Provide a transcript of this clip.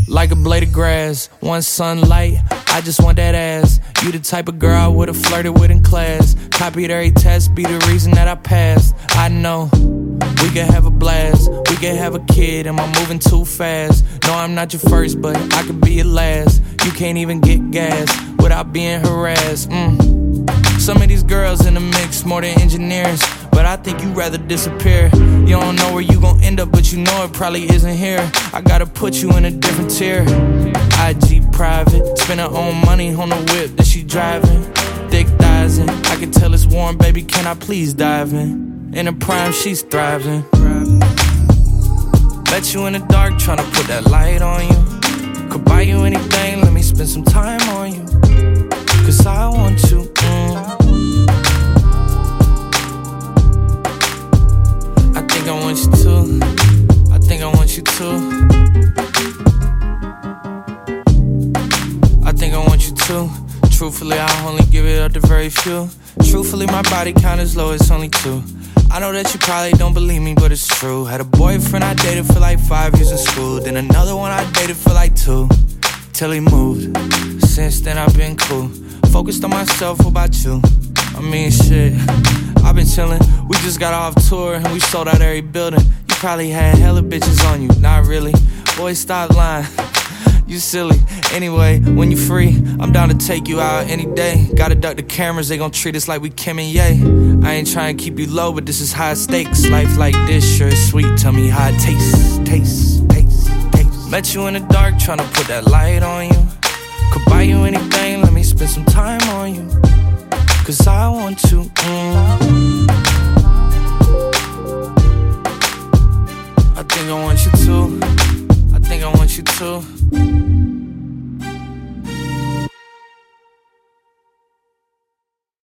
like a blade of grass, one sunlight, I just want that ass. You the type of girl I would've flirted with in class. Copied every test, be the reason that I passed. I know, we could have a blast. We could have a kid, am I moving too fast? No, I'm not your first, but I could be your last. You can't even get gas without being harassed. Some of these girls in the mix, more than engineers, but I think you'd rather disappear. You don't know where you gon' end up, but you know it probably isn't here. I gotta put you in a different tier. IG private, spend her own money on the whip that she driving. Thick thighs and I can tell it's warm, baby, can I please dive in? In her prime, she's thriving. Bet you in the dark, tryna put that light on you. Could buy you anything, let me spend some time on you. Cause I want you, I think I want you to. I think I want you to. I think I want you to. Truthfully, I only give it up to very few. Truthfully, my body count is low, it's only 2. I know that you probably don't believe me, but it's true. Had a boyfriend I dated for like 5 years in school. Then another one I dated for like 2. Till he moved. Since then I've been cool. Focused on myself, what about you? I mean shit, I've been chillin'. We just got off tour and we sold out every building. You probably had hella bitches on you, not really. Boy, stop lying, you silly. Anyway, when you free, I'm down to take you out any day. Gotta duck the cameras, they gon' treat us like we Kim and Ye. I ain't trying to keep you low, but this is high stakes. Life like this sure is sweet, tell me how it tastes. Met you in the dark, tryna put that light on you. Could buy you anything, let me spend some time on you. Cause I want you, I think I want you to. I think I want you to.